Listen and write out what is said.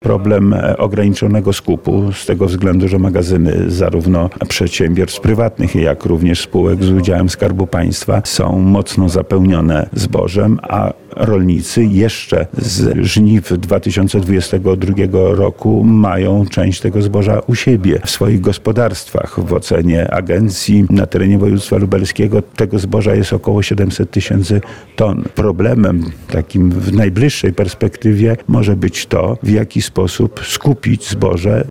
Problem ograniczonego skupu z tego względu, że magazyny zarówno przedsiębiorstw prywatnych, jak również spółek z udziałem Skarbu Państwa są mocno zapełnione zbożem, a rolnicy jeszcze z żniw 2022 roku mają część tego zboża u siebie, w swoich gospodarstwach. W ocenie agencji na terenie województwa lubelskiego tego zboża jest około 700 000 ton. Problemem takim w najbliższej perspektywie może być to, w jaki sposób skupić zboże